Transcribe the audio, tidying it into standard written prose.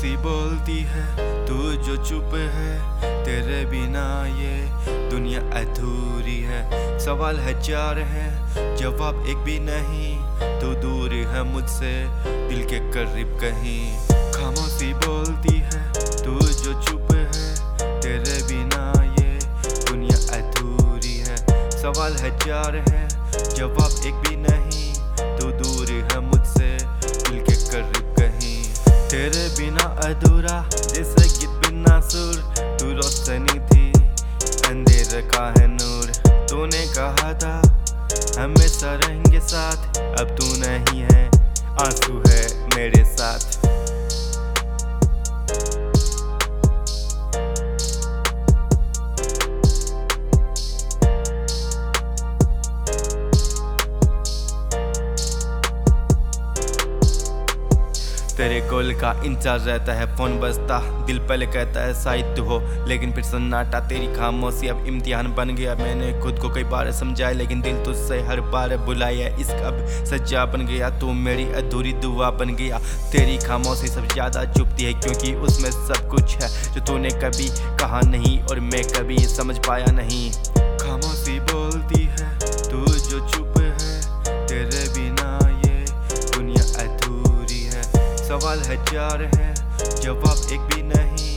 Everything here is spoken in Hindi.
खामोशी बोलती है तू जो चुप है, तेरे बिना ये दुनिया अधूरी है। सवाल है चार है, जवाब एक भी नहीं, तू दूर है मुझसे दिल के करीब कहीं। खामोशी बोलती है तू जो चुप है, तेरे बिना ये दुनिया अधूरी है। सवाल है चार है, जवाब एक भी नहीं, तू दूर है मुझसे दिल के करीब कहीं। तेरे बिना अधूरा जैसे गीत बिना सुर, तू रोशनी थी अंधेरे का है नूर। तूने कहा था हमेशा रहेंगे साथ, अब तू नहीं है, आंसू है मेरे साथ। तेरे कॉल का इंतजार रहता है, फोन बजता दिल पहले कहता है शायद तू हो, लेकिन फिर सन्नाटा। तेरी खामोशी अब इम्तिहान बन गया। मैंने खुद को कई बार समझाया, लेकिन दिल तुझसे हर बार बुलाया। इश्क अब सच्चा बन गया, तू मेरी अधूरी दुआ बन गया। तेरी खामोशी सब ज्यादा चुभती है, क्योंकि उसमें सब कुछ है जो तूने कभी कहा नहीं और मैं कभी समझ पाया नहीं। खामोशी बोलती है तू जो चुप है, तेरे बिना ये दुनिया अधूरी है। सवाल है चार है, जवाब एक भी नहीं,